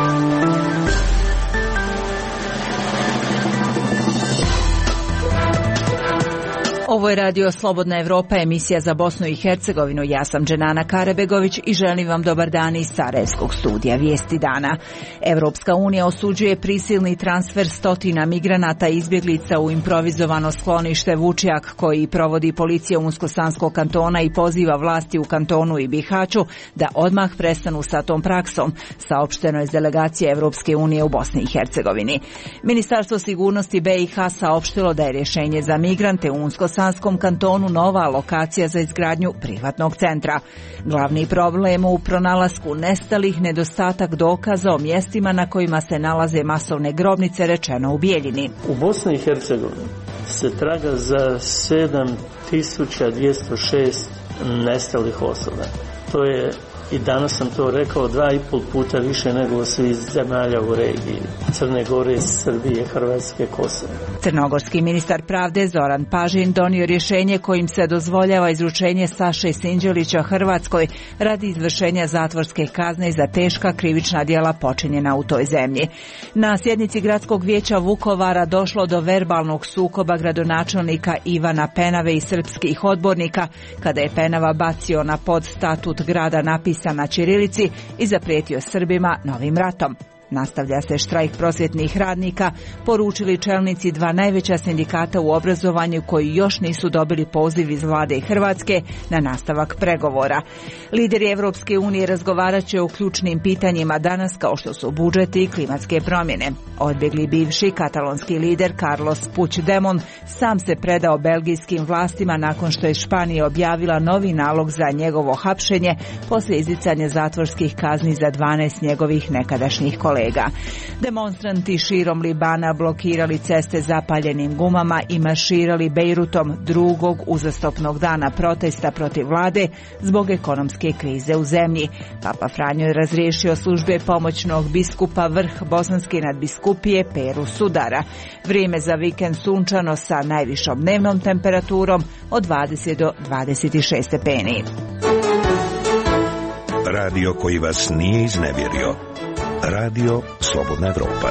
Ovo je Radio Slobodna Evropa, emisija za Bosnu i Hercegovinu. Ja sam Dženana Karebegović i želim vam dobar dan iz Sarajevskog studija Vijesti dana. Evropska unija osuđuje prisilni transfer stotina migranata i izbjeglica u improvizovano sklonište Vučjak koji provodi policija Unsko-Sanskog kantona i poziva vlasti u kantonu i Bihaću da odmah prestanu sa tom praksom, saopšteno je iz delegacije Evropske unije u Bosni i Hercegovini. Ministarstvo sigurnosti BiH saopštilo da je rješenje za migrante u Unsko-Sanskom kantonu nova lokacija za izgradnju privatnog centra. Glavni problem u pronalasku nestalih, nedostatak dokaza o mjestima na kojima se nalaze masovne grobnice, rečeno u Bijeljini. U Bosni i Hercegovini se traga za 7206 nestalih osoba. To je, i danas sam to rekao, 2,5 puta više nego svih zemalja u regiji. Crne Gore, Srbije, Hrvatske, Kosova. Crnogorski ministar pravde Zoran Pažin donio rješenje kojim se dozvoljava izručenje Saše Sinđelića Hrvatskoj radi izvršenja zatvorske kazne za teška krivična djela počinjena u toj zemlji. Na sjednici gradskog vijeća Vukovara došlo do verbalnog sukoba gradonačelnika Ivana Penave i srpskih odbornika kada je Penava bacio na podstatut grada napisan na ćirilici i zaprijetio Srbima novim ratom. Nastavlja se štrajk prosvjetnih radnika, poručili čelnici dva najveća sindikata u obrazovanju koji još nisu dobili poziv iz vlade Hrvatske na nastavak pregovora. Lideri Evropske unije razgovarat će o ključnim pitanjima danas kao što su budžet i klimatske promjene. Odbjegli bivši katalonski lider Carlos Puigdemont sam se predao belgijskim vlastima nakon što je Španija objavila novi nalog za njegovo hapšenje poslije izricanja zatvorskih kazni za 12 njegovih nekadašnjih kolega. Demonstranti širom Libana blokirali ceste zapaljenim gumama i marširali Bejrutom drugog uzastopnog dana protesta protiv vlade zbog ekonomske krize u zemlji. Papa Franjo je razriješio službe pomoćnog biskupa vrh bosanske nadbiskupije Peru Sudara. Vrijeme za vikend sunčano sa najvišom dnevnom temperaturom od 20 do 26 stepeni. Radio koji vas nije iznevjerio. Radio Slobodna Evropa.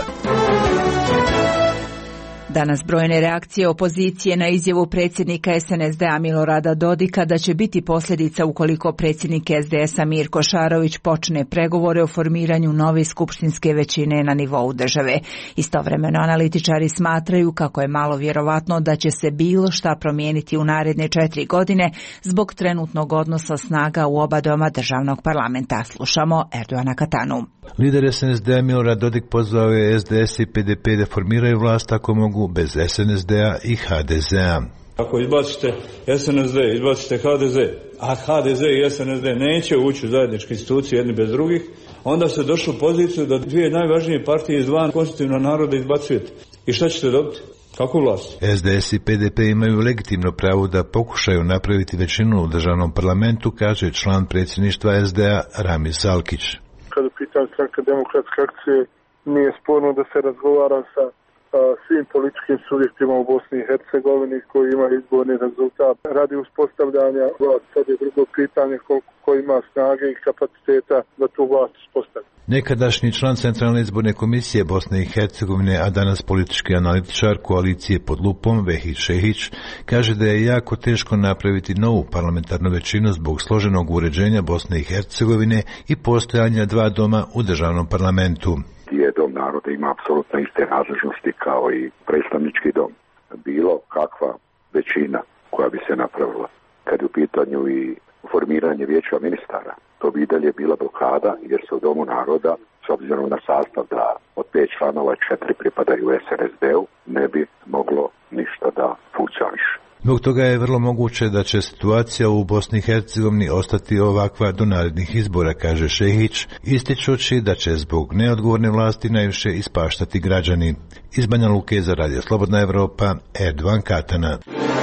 Danas brojne reakcije opozicije na izjavu predsjednika SNSD-a Milorada Dodika da će biti posljedica ukoliko predsjednik SDS-a Mirko Šarović počne pregovore o formiranju nove skupštinske većine na nivou države. Istovremeno analitičari smatraju kako je malo vjerovatno da će se bilo šta promijeniti u naredne 4 godine zbog trenutnog odnosa snaga u oba doma državnog parlamenta. Slušamo Erdoana Katanu. Lider SNSD-a Milorad Dodik pozvao je SDS i PDP da formiraju vlast ako mogu bez SNSD-a i HDZ-a. Ako izbacite SNSD, izbacite HDZ, a HDZ i SNSD neće ući u zajedničke institucije jedni bez drugih, onda ste došli u poziciju da dvije najvažnije partije izvan konstitutivnog naroda izbacujete. I šta ćete dobiti? Kakvu vlast? SDS i PDP imaju legitimno pravo da pokušaju napraviti većinu u državnom parlamentu, kaže član predsjedništva SDA Ramiz Salkić. Kada pitam Stranka demokratske akcije, nije sporno da se razgovara sa svim političkim subjektima u Bosni i Hercegovini koji imaju izborni rezultat. Radi uspostavljanja vlast, sad je drugo pitanje koliko ima snage i kapaciteta da tu vlast uspostavi. Nekadašnji član Centralne izborne komisije Bosne i Hercegovine, a danas politički analitičar koalicije pod lupom Vehid Šehić, kaže da je jako teško napraviti novu parlamentarnu većinu zbog složenog uređenja Bosne i Hercegovine i postojanja dva doma u državnom parlamentu. Dom naroda ima apsolutno iste nadležnosti kao i predstavnički dom. Bilo kakva većina koja bi se napravila, kad je u pitanju i formiranje vijeća ministara, to bi i dalje bila blokada jer se u Domu naroda, s obzirom na sastav da od 5 članova 4 pripadaju SNSD-u, ne bi moglo ništa da funkcioniše. Zbog toga je vrlo moguće da će situacija u Bosni i Hercegovini ostati ovakva do narednih izbora, kaže Šehić, ističući da će zbog neodgovorne vlasti najviše ispaštati građani. Iz Banja Luke za Radio Slobodna Evropa, Erdoan Katana.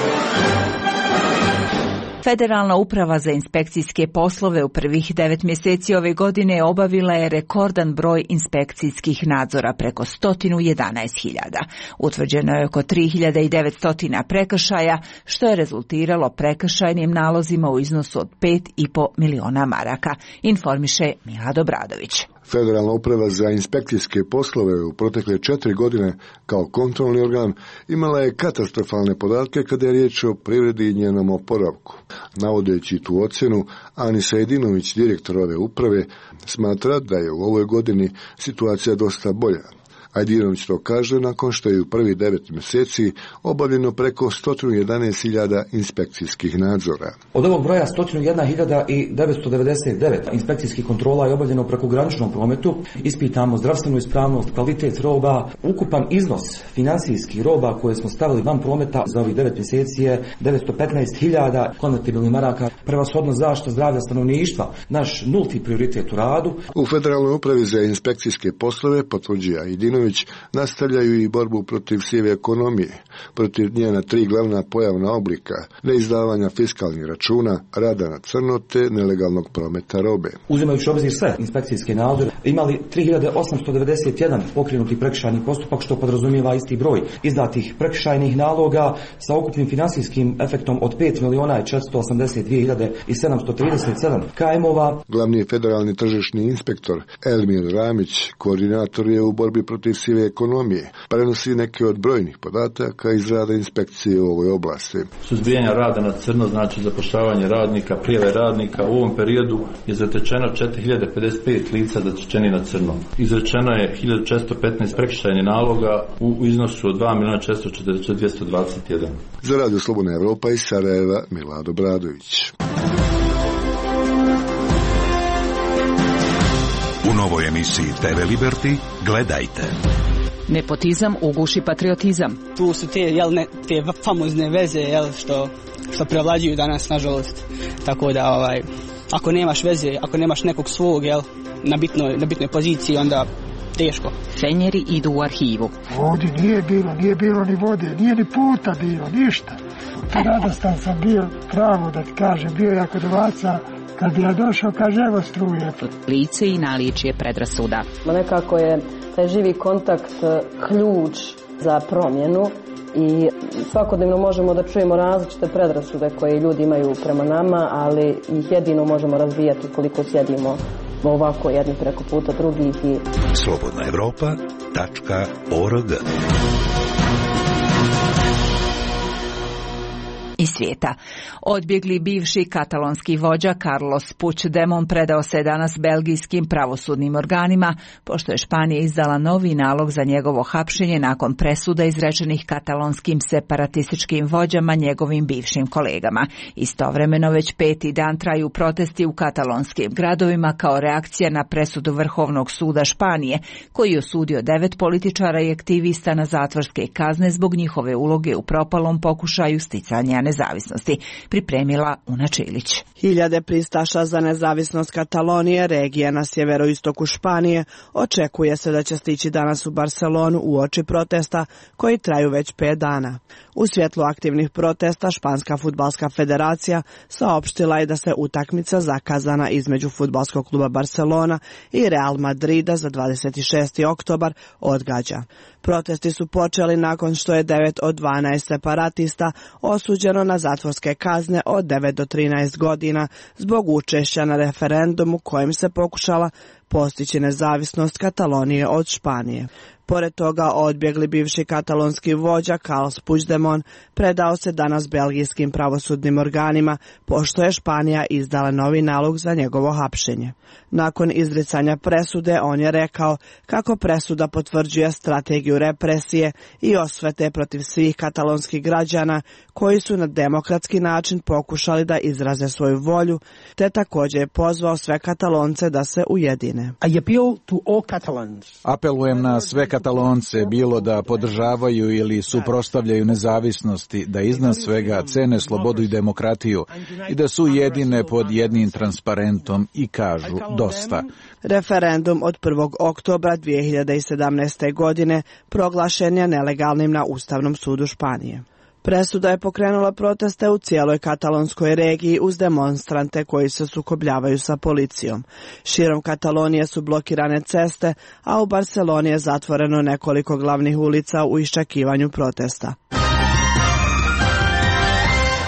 Federalna uprava za inspekcijske poslove u prvih 9 mjeseci ove godine obavila je rekordan broj inspekcijskih nadzora, preko 111.000. Utvrđeno je oko 3.900 prekršaja, što je rezultiralo prekršajnim nalozima u iznosu od 5,5 miliona maraka, informiše Milad Obradović. Federalna uprava za inspekcijske poslove u protekle 4 godine kao kontrolni organ imala je katastrofalne podatke kada je riječ o privredi i njenom oporavku. Navodeći tu ocjenu, Anisa Jedinović, direktor ove uprave, smatra da je u ovoj godini situacija dosta bolja. Ajdinović to kaže nakon što je u prvi 9 mjeseci obavljeno preko 111.000 inspekcijskih nadzora. Od ovog broja 101.999 inspekcijskih kontrola je obavljeno preko graničnom prometu. Ispitamo zdravstvenu ispravnost, kvalitet roba, ukupan iznos financijskih roba koje smo stavili van prometa za ovih 9 mjeseci je 915.000 konvertibilnih maraka. Prevashodno zaštita zdravlja stanovništva, naš nulti prioritet u radu. U Federalnoj upravi za inspekcijske poslove, potvrđuje Ajdinović, nastavljaju i borbu protiv sive ekonomije, protiv njena 3 glavna pojavna oblika: neizdavanja fiskalnih računa, rada na crno te nelegalnog prometa robe. Uzimajući obzir sve inspekcijske nadzore, imali 3.891 pokrenuti prekršajni postupak, što podrazumijeva isti broj izdatih prekršajnih naloga sa ukupnim financijskim efektom od 5.482.737 KM-ova. Glavni federalni tržišni inspektor Elmir Ramić, koordinator je u borbi protiv sive ekonomije, prenosi neke od brojnih podataka iz rada inspekcije u ovoj oblasti. Suzbijanje rada na crno, znači zapošljavanje radnika, prijave radnika, u ovom periodu je zatečeno 4.055 lica zatečeni na crno. Izrečeno je 1.415 prekršajnih naloga u iznosu od 2.442.221. Za Radio Slobodna Evropa iz Sarajeva, Milado Bradović. U novoj emisiji TV Liberty gledajte. Nepotizam uguši patriotizam. Tu su te famozne veze što prevlađuju danas, nažalost. Tako da ako nemaš veze, ako nemaš nekog svog na bitnoj poziciji, onda teško. Fenjeri idu u arhivu. Ovdje nije bilo ni vode, nije ni puta bilo, ništa. Radostan sam bio, pravo da ti kažem, bio jako dovaca. Kad bi ja došao, kaže, evo struje. Lice i naličje predrasuda. Nekako je taj živi kontakt ključ za promjenu i svakodnevno možemo da čujemo različite predrasude koje ljudi imaju prema nama, ali ih jedino možemo razvijati koliko sjedimo ovako jedni preko puta drugih. slobodnaevropa.org Iz svijeta. Odbjegli bivši katalonski vođa Carlos Puigdemont predao se danas belgijskim pravosudnim organima, pošto je Španija izdala novi nalog za njegovo hapšenje nakon presuda izrečenih katalonskim separatističkim vođama, njegovim bivšim kolegama. Istovremeno već 5. dan traju protesti u katalonskim gradovima kao reakcija na presudu Vrhovnog suda Španije, koji je osudio 9 političara i aktivista na zatvorske kazne zbog njihove uloge u propalom pokušaju sticanja nezavisnosti, pripremila Una Čilić. Hiljade pristaša za nezavisnost Katalonije, regije na sjeveroistoku Španije, očekuje se da će stići danas u Barcelonu uoči protesta koji traju već 5 dana. U svjetlu aktivnih protesta Španska fudbalska federacija saopštila je da se utakmica zakazana između fudbalskog kluba Barcelona i Real Madrida za 26. oktobar odgađa. Protesti su počeli nakon što je 9 od 12 separatista osuđeno na zatvorske kazne od 9 do 13 godina zbog učešća na referendumu kojim se pokušala postići nezavisnost Katalonije od Španije. Pored toga, odbjegli bivši katalonski vođa Carlos Puigdemont predao se danas belgijskim pravosudnim organima, pošto je Španija izdala novi nalog za njegovo hapšenje. Nakon izricanja presude, on je rekao kako presuda potvrđuje strategiju represije i osvete protiv svih katalonskih građana koji su na demokratski način pokušali da izraze svoju volju, te također je pozvao sve Katalonce da se ujedine. Apelujem na sve Katalonce, bilo da podržavaju ili suprotstavljaju nezavisnosti, da iznad svega cene slobodu i demokratiju i da su ujedine pod jednim transparentom i kažu dosta. Referendum od 1. oktobra 2017. godine proglašen je nelegalnim na Ustavnom sudu Španije. Presuda je pokrenula proteste u cijeloj katalonskoj regiji uz demonstrante koji se sukobljavaju sa policijom. Širom Katalonije su blokirane ceste, a u Barceloni je zatvoreno nekoliko glavnih ulica u iščekivanju protesta.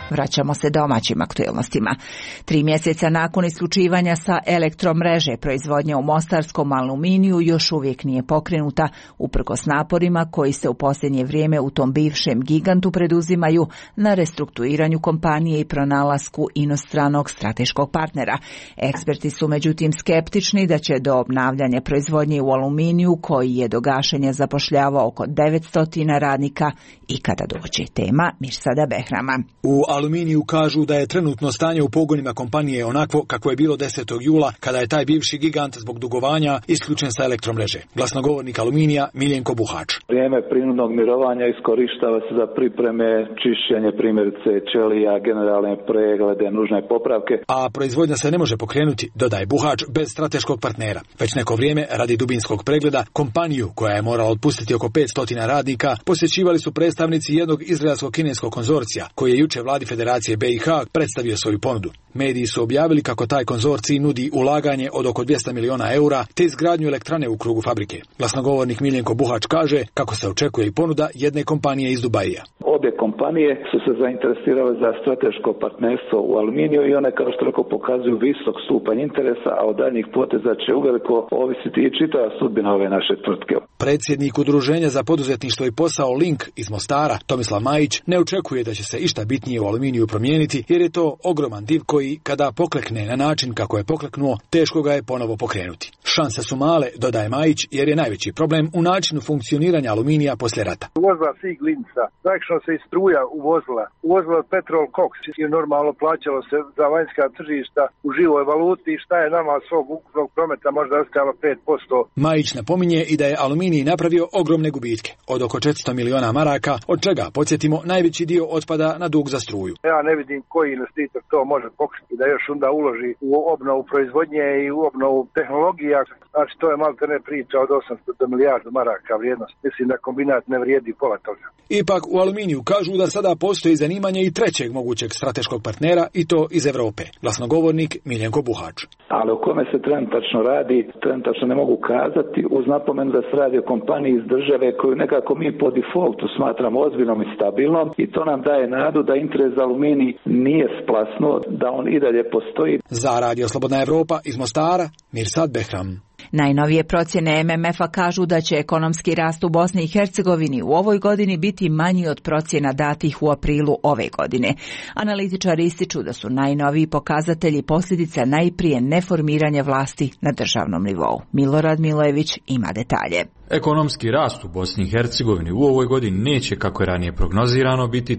Vraćamo se domaćim aktuelnostima. 3 mjeseca nakon isključivanja sa elektromreže, proizvodnja u mostarskom Aluminiju još uvijek nije pokrenuta, uprkos naporima koji se u posljednje vrijeme u tom bivšem gigantu preduzimaju na restrukturiranju kompanije i pronalasku inostranog strateškog partnera. Eksperti su međutim skeptični da će do obnavljanja proizvodnje u Aluminiju, koji je do gašenja zapošljavao oko 900 radnika, ikada doći. Tema Mirsada Behrama. U Aluminiju kažu da je trenutno stanje u pogonima kompanije onakvo kako je bilo 10. jula kada je taj bivši gigant zbog dugovanja isključen sa elektromreže. Glasnogovornik Aluminija Miljenko Buhač. Vrijeme prinudnog mirovanja iskorištava se za pripreme, čišćenje primjerice ćelija, generalne preglede, nužne popravke. A proizvodnja se ne može pokrenuti, dodaje Buhač, bez strateškog partnera. Već neko vrijeme, radi dubinskog pregleda, kompaniju koja je morala otpustiti oko 500 radnika posjećivali su predstavnici jednog izraelsko-kineskog konzorcija koji je jučer vladi Federacije BiH predstavio svoju ponudu. Mediji su objavili kako taj konzorcij nudi ulaganje od oko 200 miliona eura te izgradnju elektrane u krugu fabrike. Glasnogovornik Miljenko Buhač kaže kako se očekuje i ponuda jedne kompanije iz Dubaija. Obje kompanije su se zainteresirale za strateško partnerstvo u Aluminiju i one kao što rekao pokazuju visok stupanj interesa, a od daljnjih poteza će uveliko ovisiti i čitava sudbina ove naše tvrtke. Predsjednik Udruženja za poduzetništvo i posao Link iz Mostara, Tomislav Majić, ne očekuje da će se išta bitnije u Aluminiju promijeniti jer je to ogroman div koji kada poklekne na način kako je pokleknuo, teško ga je ponovo pokrenuti. Šanse su male, dodaje Majić, jer je najveći problem u načinu funkcioniranja Aluminija poslije rata. Uvozila Sig Linca, praktično se i struja uvozila Petrol Koks i normalno plaćalo se za vanjska tržišta u živoj valuti i šta je nama svog ukupnog prometa možda ostalo 5%. Majić napominje i da je Aluminij napravio ogromne gubitke, od oko 400 miliona maraka, od čega, podsjetimo, najveći dio otpada na dug za struju. Ja ne vidim koji investitor to može pokriti da još onda uloži u obnovu proizvodnje i u obnovu tehnologija. Znači to je maltene priča od 800 do milijardu maraka vrijednost. Mislim da kombinat ne vrijedi pola toga. Ipak u Aluminiju kažu da sada postoji zanimanje i trećeg mogućeg strateškog partnera i to iz Europe. Glasnogovornik Miljenko Buhač. Ali o kome se trenutačno radi, trenutačno ne mogu kazati uz napomenu da se radi o kompaniji iz države koju nekako mi po defaultu smatramo ozbiljnom i stabilnom i to nam daje nadu da interes za Aluminij nije splasnuo, da on i dalje postoji. Za Radio Slobodna Evropa iz Mostara, Mirsad Behram. Najnovije procjene MMF-a kažu da će ekonomski rast u Bosni i Hercegovini u ovoj godini biti manji od procjena datih u aprilu ove godine. Analitičari ističu da su najnoviji pokazatelji posljedica najprije neformiranja vlasti na državnom nivou. Milorad Milojević ima detalje. Ekonomski rast u Bosni i Hercegovini u ovoj godini neće, kako je ranije prognozirano, biti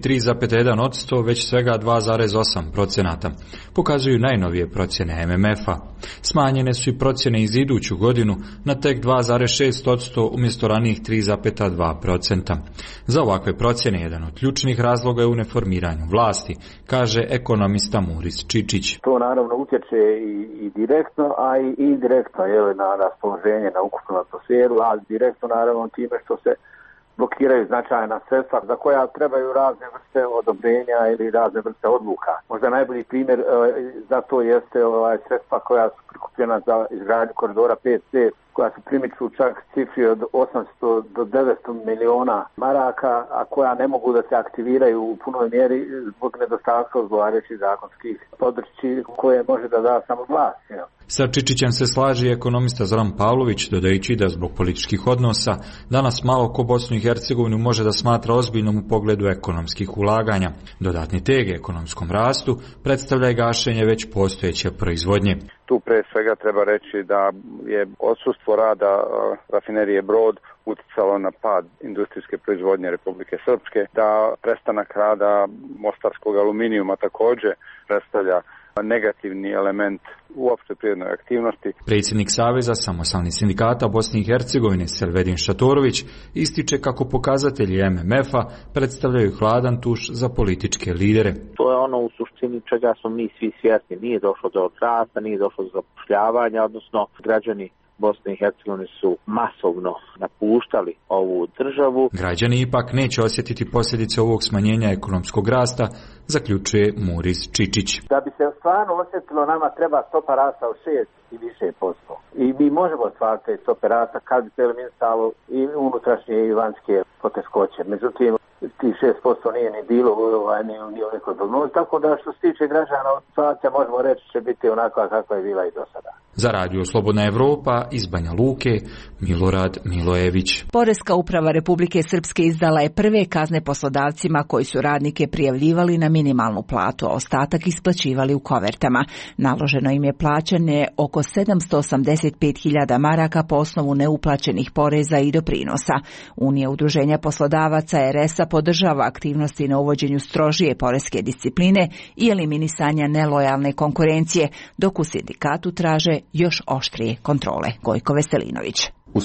3,1%, već svega 2,8%, pokazuju najnovije procjene MMF-a. Smanjene su i procjene iz iduću godinu na tek 2,6% umjesto ranijih 3,2%. Za ovakve procjene jedan od ključnih razloga je u neformiranju vlasti, kaže ekonomista Muris Čičić. To naravno utječe i direktno, a i indirektno na raspoloženje, na ukupnu atmosferu, a direktno naravno time što se blokiraju značajna sredstva za koja trebaju razne vrste odobrenja ili razne vrste odluka. Možda najbolji primjer za to jeste sredstva koja su prikupljena za izgradnju koridora 5C, koja se primiču čak cifri od 800 do 900 miliona maraka, a koja ne mogu da se aktiviraju u punoj mjeri zbog nedostatka odgovarajućih zakonskih podršci koje može da da samo vlast. Sa Čičićem se slaži ekonomista Zoran Pavlović, dodajući da zbog političkih odnosa danas malo ko Bosnu i Hercegovinu može da smatra ozbiljnom u pogledu ekonomskih ulaganja. Dodatni teg ekonomskom rastu predstavlja i gašenje već postojeće proizvodnje. Tu pre svega treba reći da je odsustvo rada rafinerije Brod utjecalo na pad industrijske proizvodnje Republike Srpske, da prestanak rada mostarskog aluminijuma također predstavlja negativni element uopšte privrednoj aktivnosti. Predsjednik Saveza samostalnih sindikata Bosne i Hercegovine Selvedin Šatorović ističe kako pokazatelji MMF-a predstavljaju hladan tuš za političke lidere. To je ono u suštini čega smo mi svi svjesni. Nije došlo do rasta, nije došlo do zapošljavanja, odnosno građani Bosne i Hercegovine su masovno napuštali ovu državu. Građani ipak neće osjetiti posljedice ovog smanjenja ekonomskog rasta zaključuje Muris Čičić. Da bi se stvarno osjetilo, nama treba stopa rasta od 6 i više posto. I mi možemo ostvariti te stope rasta kad bi se eliminisalo i unutrašnje i vanjske poteškoće. Međutim, tih 6% nije ni bilo ni u nekoj prognozi, tako da što se tiče građana, situacija možemo reći će biti onakva kakva je bila i do sada. Za Radio Slobodna Evropa iz Banja Luke, Milorad Milojević. Poreska uprava Republike Srpske izdala je prve kazne poslodavcima koji su radnike prijavljivali na minimalnu platu, a ostatak isplaćivali u kovertama. Naloženo im je plaćanje oko 785.000 maraka po osnovu neuplaćenih poreza i doprinosa. Unija udruženja poslodavaca RS-a podržava aktivnosti na uvođenju strožije poreske discipline i eliminisanja nelojalne konkurencije, dok u sindikatu traže još oštrije kontrole. Gojko Veselinović. U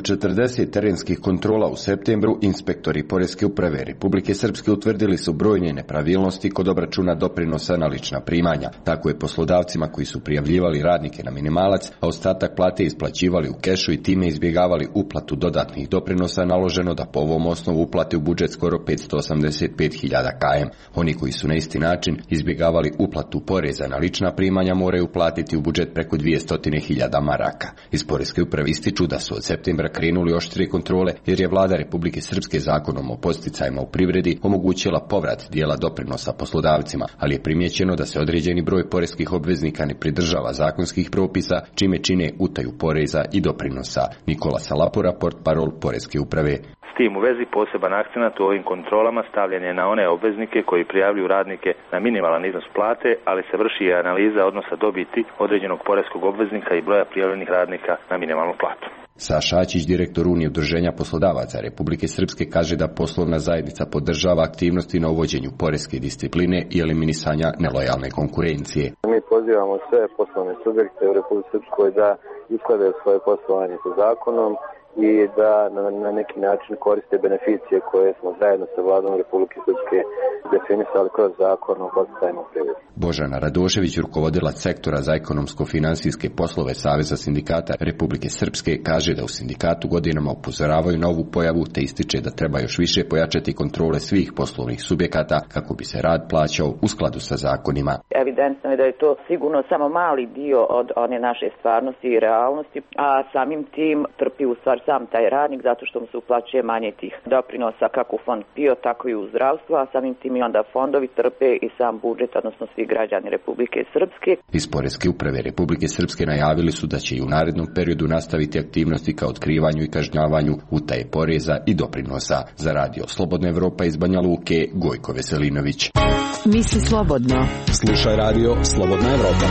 140 terenskih kontrola u septembru inspektori Poreske uprave Republike Srpske utvrdili su brojne nepravilnosti kod obračuna doprinosa na lična primanja. Tako je poslodavcima koji su prijavljivali radnike na minimalac, a ostatak plate isplaćivali u kešu i time izbjegavali uplatu dodatnih doprinosa, naloženo da po ovom osnovu uplate u budžet skoro 585.000 km. Oni koji su na isti način izbjegavali uplatu poreza na lična primanja moraju platiti u budžet preko 200.000 maraka. Iz Poreske uprave ističu da su od septembra krenuli oštrije kontrole jer je vlada Republike Srpske zakonom o podsticajima u privredi omogućila povrat dijela doprinosa poslodavcima, ali je primijećeno da se određeni broj poreskih obveznika ne pridržava zakonskih propisa, čime čine utaju poreza i doprinosa. Nikola Salapora, portparol Poreske uprave. S tim u vezi poseban akcenat u ovim kontrolama stavljen je na one obveznike koji prijavljuju radnike na minimalan iznos plate, ali se vrši i analiza odnosa dobiti određenog poreskog obveznika i broja prijavljenih radnika na minimalnu platu. Saša Ačić, direktor Unije udruženja poslodavaca Republike Srpske, kaže da poslovna zajednica podržava aktivnosti na uvođenju poreske discipline i eliminisanja nelojalne konkurencije. Mi pozivamo sve poslovne subjekte u Republike Srpskoj da usklade svoje poslovanje sa zakonom i da na neki način koriste beneficije koje smo zajedno sa vladom Republike Srpske definisali kroz zakon o podsticajima u privredi. Božana Radošević, rukovodilac sektora za ekonomsko-finansijske poslove Saveza sindikata Republike Srpske, kaže da u sindikatu godinama upozoravaju na ovu pojavu te ističe da treba još više pojačati kontrole svih poslovnih subjekata kako bi se rad plaćao u skladu sa zakonima. Evidentno je da je to sigurno samo mali dio od one naše stvarnosti i realnosti, a samim tim trpi u stvari sam taj radnik zato što mu se uplaćuje manje tih doprinosa kako u fond PIO, tako i u zdravstvo, a samim tim i onda fondovi trpe i sam budžet, odnosno svi građani Republike Srpske. Iz Poreske uprave Republike Srpske najavili su da će i u narednom periodu nastaviti aktivnosti ka otkrivanju i kažnjavanju utaje poreza i doprinosa. Za Radio Slobodna Evropa iz Banja Luke, Gojko Veselinović. Misli slobodno. Slušaj Radio Slobodna Evropa.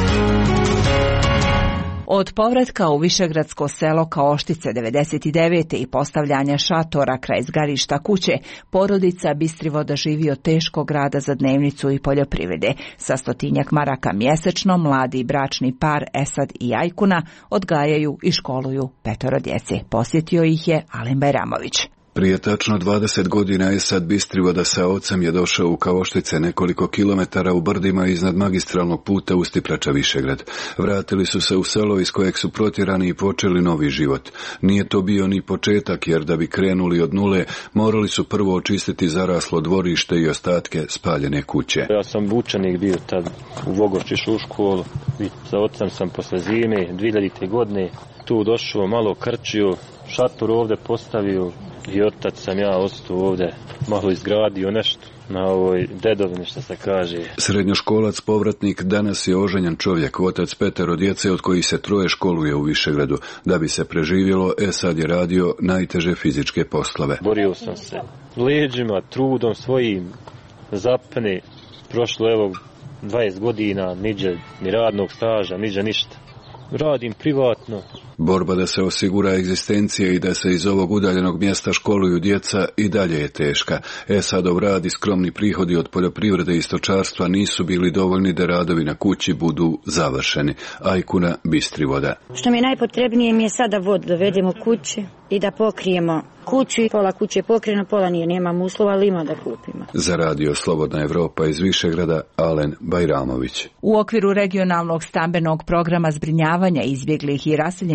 Od povratka u Višegradsko selo Kaoštice 99. i postavljanja šatora kraj zgarišta kuće, porodica Bistrivoda živi od teškog rada za dnevnicu i poljoprivrede. Sa 100 maraka mjesečno mladi bračni par Esad i Ajkuna odgajaju i školuju 5 djece. Posjetio ih je Alen Bajramović. Prije tačno 20 godina Esad Bistrivoda sa ocem je došao u Kaoštice nekoliko kilometara u brdima iznad magistralnog puta Ustiprača Višegrad. Vratili su se u selo iz kojeg su protjerani i počeli novi život. Nije to bio ni početak jer da bi krenuli od nule morali su prvo očistiti zaraslo dvorište i ostatke spaljene kuće. Ja sam učenik bio tad u Vogorčišu u školu i sa ocem sam posle zime 2000. godine tu došao, malo krčio, šator ovdje postavio i otac sam ja ostao ovdje, malo izgradio nešto na ovoj dedovini što se kaže. Srednjoškolac povratnik danas je oženjen čovjek, otac 5 djece od kojih se 3 školuje u Višegradu. Da bi se preživjelo, Esad je radio najteže fizičke poslove. Borio sam se leđima, trudom svojim, zapne, prošlo evo 20 godina, niđe ni radnog staža, niđe ništa. Radim privatno. Borba da se osigura egzistencija i da se iz ovog udaljenog mjesta školuju djeca i dalje je teška. Esadov rad i skromni prihodi od poljoprivrede i stočarstva nisu bili dovoljni da radovi na kući budu završeni. Ajkuna Bistrivoda. Što mi je najpotrebnije mi je sada vodu dovedemo kući i da pokrijemo kuću. Pola kuće je pokriveno, pola nije, nemamo uslova, ali ima da kupimo. Za Radio Slobodna Evropa iz Višegrada, Alen Bajramović. U okviru regionalnog stambenog programa zbrinjavanja izbjeglih i raseljenih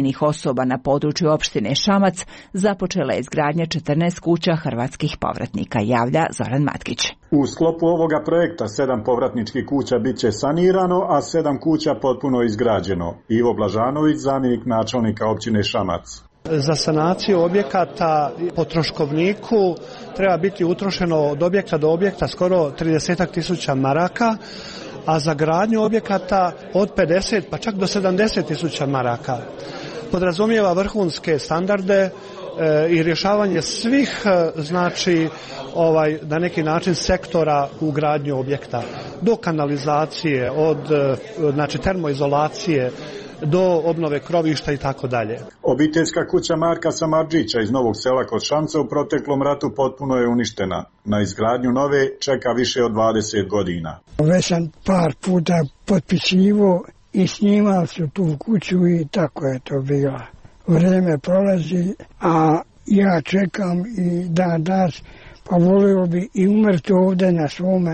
raseljenih osoba na području opštine Šamac započela je izgradnja 14 kuća hrvatskih povratnika, javlja Zoran Matkić. U sklopu ovoga projekta 7 povratničkih kuća bit će sanirano, a 7 kuća potpuno izgrađeno. Ivo Blažanović, zamjenik načelnika općine Šamac. Za sanaciju objekata po troškovniku treba biti utrošeno od objekta do objekta skoro 30.000 maraka, a za gradnju objekata od 50 pa čak do 70.000 maraka. Podrazumijeva vrhunske standarde i rješavanje svih, znači, na neki način sektora u gradnju objekta, do kanalizacije, od termoizolacije, do obnove krovišta i tako dalje. Obiteljska kuća Marka Samardžića iz Novog Sela kod Šamca u proteklom ratu potpuno je uništena. Na izgradnju nove čeka više od 20 godina. Već sam par puta potpisivao i snimao su tu kuću i tako je to bilo. Vrijeme prolazi, a ja čekam i dan danas, pa volio bi i umrti ovdje na svome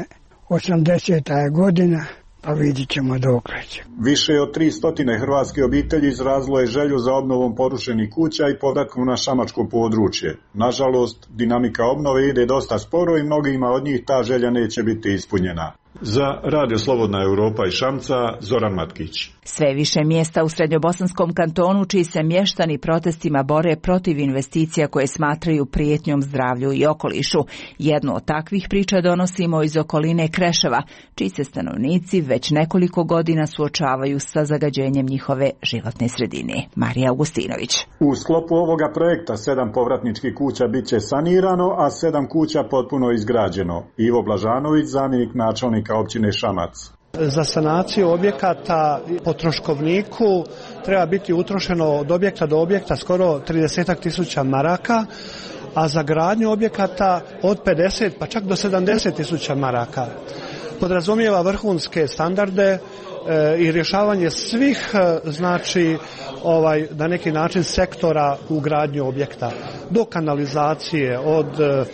80. godina. Pa vidit ćemo dokle će. Više od 300 hrvatske obitelji izrazilo je želju za obnovom porušenih kuća i povratkom na šamačko područje. Nažalost, dinamika obnove ide dosta sporo i mnogima od njih ta želja neće biti ispunjena. Za Radio Slobodna Europa iz Šamca, Zoran Matkić. Sve više mjesta u Srednjobosanskom kantonu čiji se mještani protestima bore protiv investicija koje smatraju prijetnjom zdravlju i okolišu. Jednu od takvih priča donosimo iz okoline Kreševa, čiji se stanovnici već nekoliko godina suočavaju sa zagađenjem njihove životne sredine. Marija Augustinović. U sklopu ovoga projekta 7 povratničkih kuća bit će sanirano, a 7 kuća potpuno izgrađeno. Ivo Blažanović, zamjenik načelnika općine Šamac. Za sanaciju objekata po troškovniku treba biti utrošeno od objekta do objekta skoro 30.000 maraka, a za gradnju objekata od 50 pa čak do 70.000 maraka. Podrazumijeva vrhunske standarde i rješavanje svih, znači, na neki način sektora u gradnju objekta, do kanalizacije, od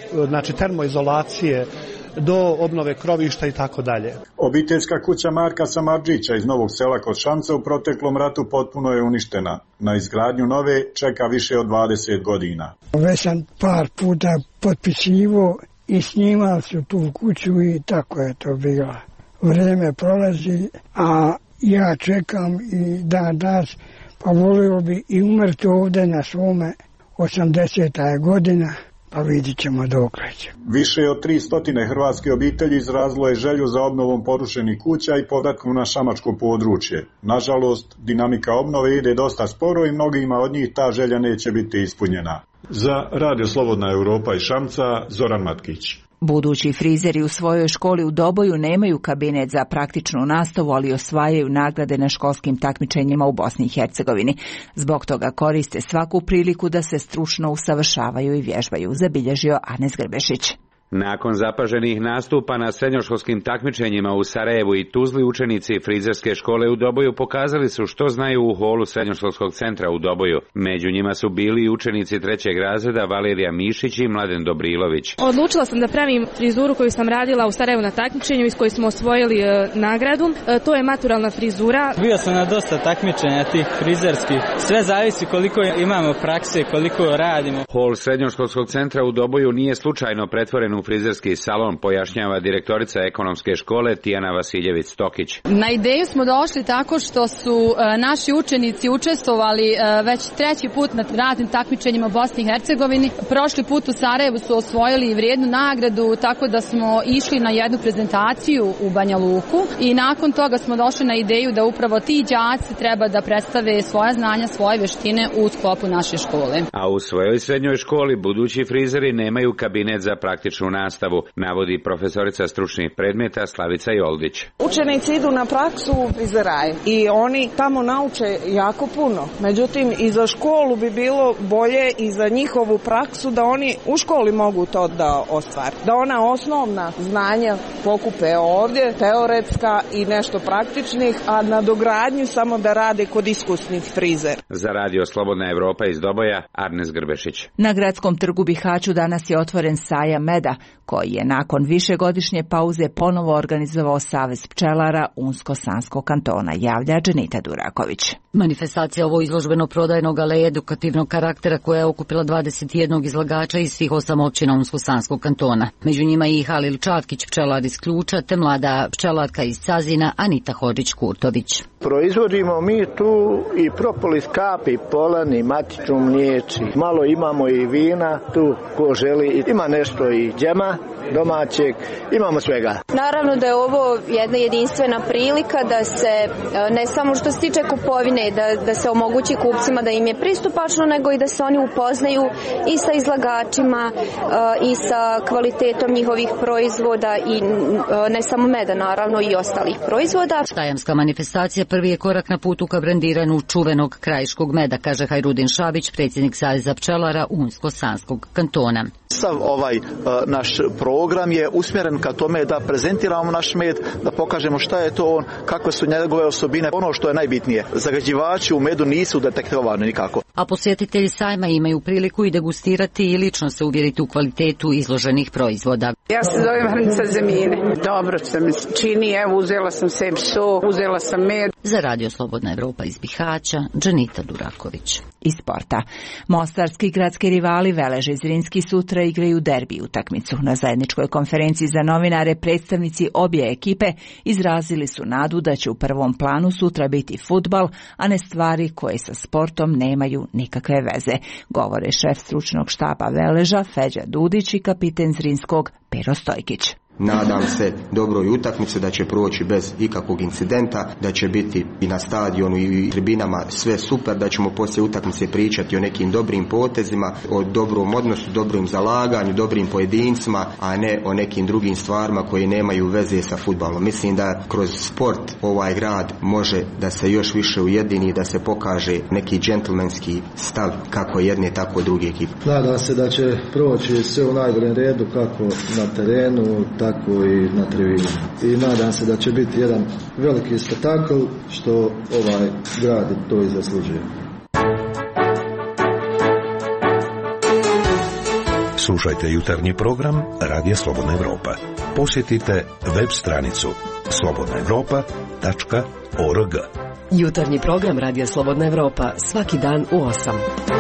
termoizolacije, do obnove krovišta i tako dalje. Obiteljska kuća Marka Samardžića iz Novog Sela kod Šamca u proteklom ratu potpuno je uništena. Na izgradnju nove čeka više od 20 godina. Već sam par puta potpisivao i snimao su tu kuću i tako je to bilo. Vrijeme prolazi, a ja čekam i dan danas, pa volio bi i umrti ovdje na svome 80. godina. Pa vidit ćemo dokle će. Više od 300 hrvatske obitelji izrazilo je želju za obnovom porušenih kuća i povratkom na šamačko područje. Nažalost, dinamika obnove ide dosta sporo i mnogima od njih ta želja neće biti ispunjena. Za Radio Slobodna Europa iz Šamca, Zoran Matkić. Budući frizeri u svojoj školi u Doboju nemaju kabinet za praktičnu nastavu, ali osvajaju nagrade na školskim takmičenjima u Bosni i Hercegovini. Zbog toga koriste svaku priliku da se stručno usavršavaju i vježbaju, zabilježio Anes Grbešić. Nakon zapaženih nastupa na srednjoškolskim takmičenjima u Sarajevu i Tuzli, učenici frizerske škole u Doboju pokazali su što znaju u holu srednjoškolskog centra u Doboju. Među njima su bili i učenici 3. razreda Valerija Mišić i Mladen Dobrilović. Odlučila sam da pravim frizuru koju sam radila u Sarajevu na takmičenju iz koje smo osvojili nagradu. To je maturalna frizura. Bio sam na dosta takmičenja tih frizerskih. Sve zavisi koliko imamo prakse, koliko radimo. Hol srednjoškolskog centra u Doboju nije slučajno pretvoren u frizerski salon, pojašnjava direktorica ekonomske škole Tijana Vasiljević-Stokić. Na ideju smo došli tako što su naši učenici učestvovali već 3. put na raznim takmičenjima u Bosni i Hercegovini. Prošli put u Sarajevu su osvojili vrijednu nagradu, tako da smo išli na jednu prezentaciju u Banja Luku i nakon toga smo došli na ideju da upravo ti đaci treba da predstave svoja znanja, svoje vještine u sklopu naše škole. A u svojoj srednjoj školi budući frizeri nemaju kabinet za praktičnu nastavu, navodi profesorica stručnih predmeta Slavica Joldić. Učenici idu na praksu u frizeraj i oni tamo nauče jako puno. Međutim, i za školu bi bilo bolje i za njihovu praksu da oni u školi mogu to da ostvare. Da ona osnovna znanja pokupe ovdje, teoretska i nešto praktičnih, a na dogradnju samo da rade kod iskusnih frizera. Za Radio Slobodna Evropa iz Doboja, Arnes Grbešić. Na Gradskom trgu Bihaću danas je otvoren sajam meda. događaja koji je nakon višegodišnje pauze ponovo organizovao Savez pčelara Unsko-Sanskog kantona, javlja Dženita Duraković. Manifestacija ovo izložbeno-prodajnog, ale i edukativnog karaktera koja je okupila 21 izlagača iz svih 8 općina Unsko-Sanskog kantona. Među njima i Halil Čatkić, pčelar iz Ključa, te mlada pčelarka iz Cazina, Anita Hodžić-Kurtović. Proizvodimo mi tu i propolis, kapi, polani, matičnu mliječi. Malo imamo i vina tu ko želi. Ima nešto i džema domaćeg, imamo svega. Naravno da je ovo jedna jedinstvena prilika da se, ne samo što se tiče kupovine, da se omogući kupcima da im je pristupačno, nego i da se oni upoznaju i sa izlagačima i sa kvalitetom njihovih proizvoda i ne samo meda, naravno i ostalih proizvoda. Štajamska manifestacija prvi je korak na putu ka brendiranju čuvenog krajiškog meda, kaže Hajrudin Šabić, predsjednik Saveza pčelara Unsko-Sanskog kantona. Sav ovaj naš program je usmjeren ka tome da prezentiramo naš med, da pokažemo šta je to on, kakve su njegove osobine. Ono što je najbitnije, zagađivači u medu nisu detektovani nikako. A posjetitelji sajma imaju priliku i degustirati i lično se uvjeriti u kvalitetu izloženih proizvoda. Ja se zovem Hrnica Zemine. Dobro se mi čini, evo uzela sam sebi sok, uzela sam med. Za Radio Slobodna Evropa iz Bihaća, Dženita Duraković. Iz sporta. Mostarski gradski rivali Veleža i Zrinski sutra igraju derbi utakmicu. Na zajedničkoj konferenciji za novinare predstavnici obje ekipe izrazili su nadu da će u prvom planu sutra biti fudbal, a ne stvari koje sa sportom nemaju nikakve veze, govore šef stručnog štaba Veleža Feđa Dudić i kapiten Zrinskog Pero Stojkić. Nadam se dobroj utakmici, da će proći bez ikakvog incidenta, da će biti i na stadionu i tribinama sve super, da ćemo poslije utakmice pričati o nekim dobrim potezima, o dobrom odnosu, dobrom zalaganju, dobrim pojedincima, a ne o nekim drugim stvarima koje nemaju veze sa fudbalom. Mislim da kroz sport ovaj grad može da se još više ujedini i da se pokaže neki džentlmenski stav kako jedne tako druge ekipe. Nadam se da će proći sve u najboljem redu, kako na terenu, tako i na tribini. I nadam se da će biti jedan veliki spektakl, što ovaj grad to i zaslužuje. Slušajte jutarnji program Radija Slobodna Evropa. Posjetite web stranicu slobodnaevropa.org. Jutarnji program Radija Slobodna Evropa svaki dan u 8.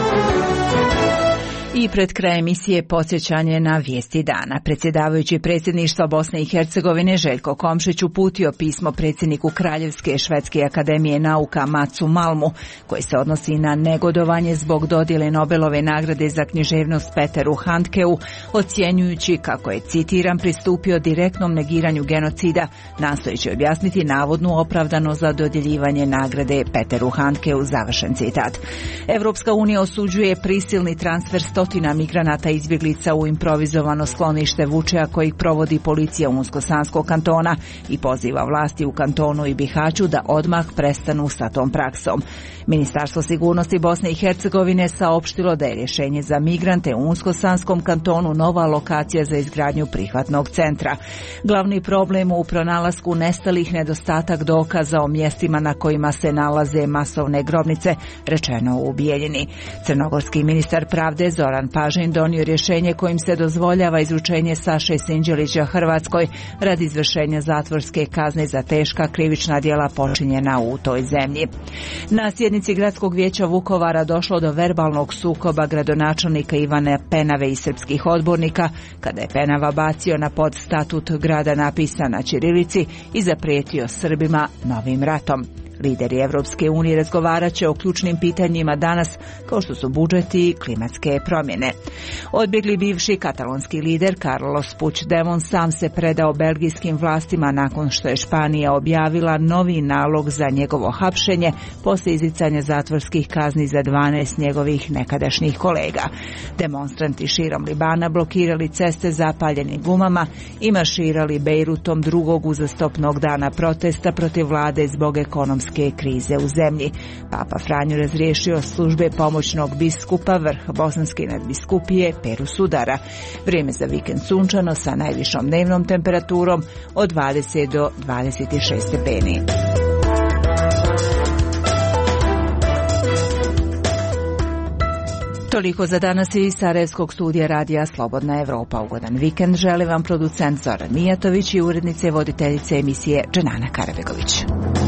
I pred kraj emisije podsjećanje na vijesti dana. Predsjedavajući predsjedništva Bosne i Hercegovine Željko Komšić uputio pismo predsjedniku Kraljevske švedske akademije nauka Macu Malmu, koji se odnosi na negodovanje zbog dodjele Nobelove nagrade za književnost Peteru Handkeu, ocjenjujući kako je, citiram, pristupio direktnom negiranju genocida, nastojeći objasniti navodnu opravdanost za dodjeljivanje nagrade Peteru Handkeu, završen citat. Evropska unija osuđuje prisilni transfer stotina migranata izbjeglica u improvizovano sklonište Vučeja kojih provodi policija Unsko-Sanskog kantona i poziva vlasti u kantonu i Bihaću da odmah prestanu sa tom praksom. Ministarstvo sigurnosti Bosne i Hercegovine saopštilo da je rješenje za migrante u Unsko-Sanskom kantonu nova lokacija za izgradnju prihvatnog centra. Glavni problem u pronalasku nestalih nedostatak dokaza o mjestima na kojima se nalaze masovne grobnice, rečeno u Bijeljini. Crnogorski ministar pravde Zoran Pažin donio rješenje kojim se dozvoljava izručenje Saše Sinđelića Hrvatskoj radi izvršenja zatvorske kazne za teška krivična djela počinjena u toj zemlji. Na sjednici Gradskog vijeća Vukovara došlo do verbalnog sukoba gradonačelnika Ivana Penave i srpskih odbornika, kada je Penava bacio na pod statut grada napisan na ćirilici i zaprijetio Srbima novim ratom. Lideri Evropske unije razgovarat će o ključnim pitanjima danas, kao što su budžeti i klimatske promjene. Odbjegli bivši katalonski lider Carlos Puigdemont sam se predao belgijskim vlastima nakon što je Španija objavila novi nalog za njegovo hapšenje poslije izricanja zatvorskih kazni za 12 njegovih nekadašnjih kolega. Demonstranti širom Libana blokirali ceste zapaljenim gumama i marširali Bejrutom drugog uzastopnog dana protesta protiv vlade zbog ekonomske krize u zemlji. Papa Franjo razriješio službe pomoćnog biskupa vrh bosanske nadbiskupije Peru Sudara. Vrijeme za vikend sunčano sa najvišom dnevnom temperaturom od 20 do 26 stepeni. Toliko za danas iz Sarajevskog studija radija Slobodna Evropa. Ugodan vikend želi vam producent Zoran Mijatović i urednice voditeljice emisije Dženana Karabegović.